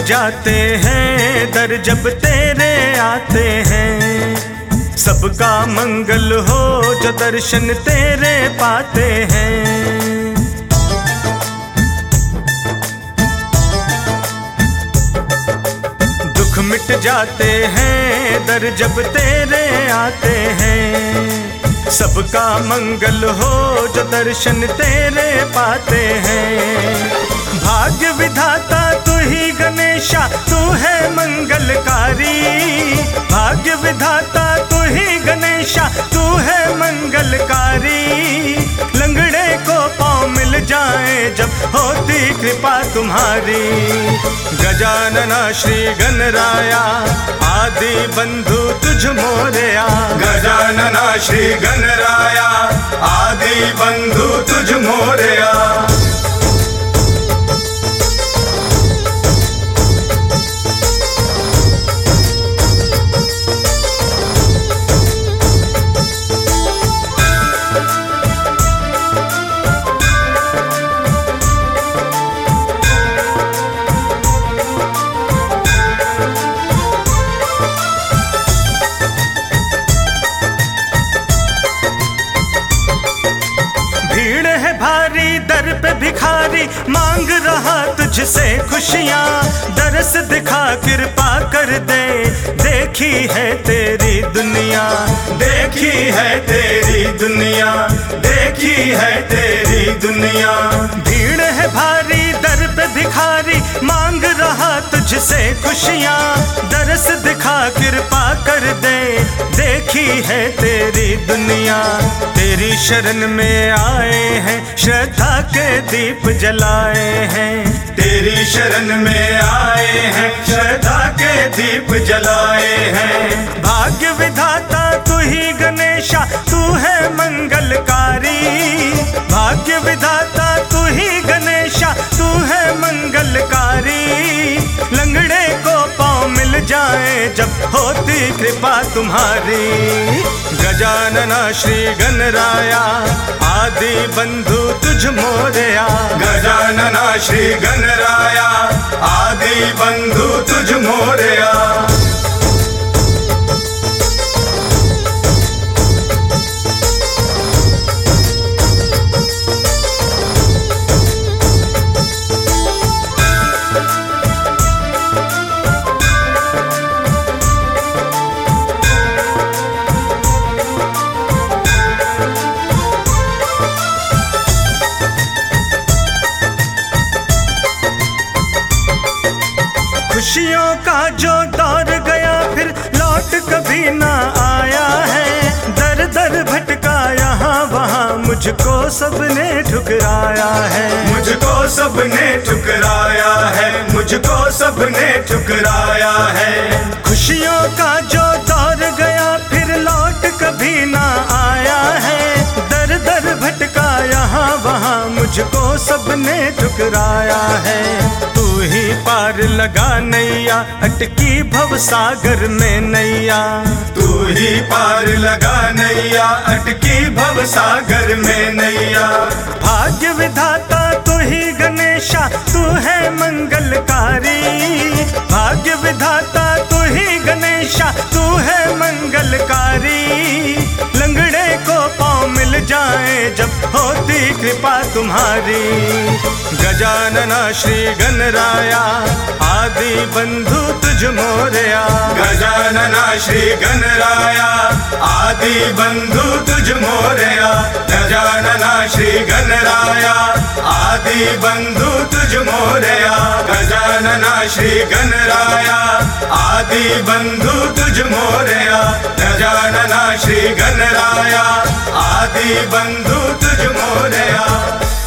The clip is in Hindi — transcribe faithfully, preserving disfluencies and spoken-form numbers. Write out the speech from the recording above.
जाते हैं दर जब तेरे आते हैं। सबका मंगल हो जो दर्शन तेरे पाते हैं। दुख मिट जाते हैं दर जब तेरे आते हैं। सबका मंगल हो जो दर्शन तेरे पाते हैं। भाग्य विधाता तू ही गणेशा, तू है मंगलकारी। भाग्य विधाता तू ही गणेशा, तू है मंगलकारी। लंगड़े को पाँव मिल जाए जब होती कृपा तुम्हारी। गजानना श्री गणराया आदि बंधु तुझ मोरया। गजानना श्री गणराया आदि बंधु तुझ मोरया। दर पे भिखारी मांग रहा तुझसे खुशियाँ। दरस दिखा कृपा कर दे, देखी है तेरी दुनिया। देखी है तेरी दुनिया, देखी है तेरी दुनिया। भीड़ है भारी दर पे भिखारी मांग रहा तुझसे खुशियाँ। दरस दिखा कृपा कर दे, देखी है तेरी दुनिया। तेरी शरण में आए हैं श्रद्धा के दीप जलाए हैं। तेरी शरण में आए हैं श्रद्धा के दीप जलाए हैं। भाग्य विधाता तू ही गणेशा, तू है मंगलकारी। भाग्य विधाता तू ही गणेशा, तू है मंगलकारी। लंगड़े को पाँव मिल जाए जब होती कृपा तुम्हारी। गजानना श्री गणराया आदि बंधु तुझ मोरया। गजानना श्री गणराया आदि बंधु तुझ मोरया। खुशियों का जो दौर गया फिर लौट कभी ना आया है। दर दर भटका यहाँ वहाँ मुझको सबने ठुकराया है। मुझको सबने ठुकराया है, मुझको सबने ठुकराया है। खुशियों का जो दौर गया फिर लौट कभी ना आया है। दर दर भटका यहाँ वहाँ मुझको सबने ठुकराया है। तू ही पार लगा नैया अटकी भव सागर में नैया। तू ही पार लगा नैया अटकी भव सागर में नैया। भाग्य विधाता तू ही गणेशा, तू है मंगलकारी। भाग्य विधाता तू ही गणेशा, तू है मंगलकारी। लंगड़े को पाँव मिल जाए जब होती कृपा तुम्हारी। गजानना श्री गणराया आदि बंधु तुझ मोरया। गजानना श्री गणराया आदि बंधु तुझ मोरया। गजानना श्री गणराया आदि बंधु तुझ मोरया। गजानना श्री गणराया आदि बंधु तुझ मोरया। गजानना श्री गणराया आदि बंधु तुझ मोरया।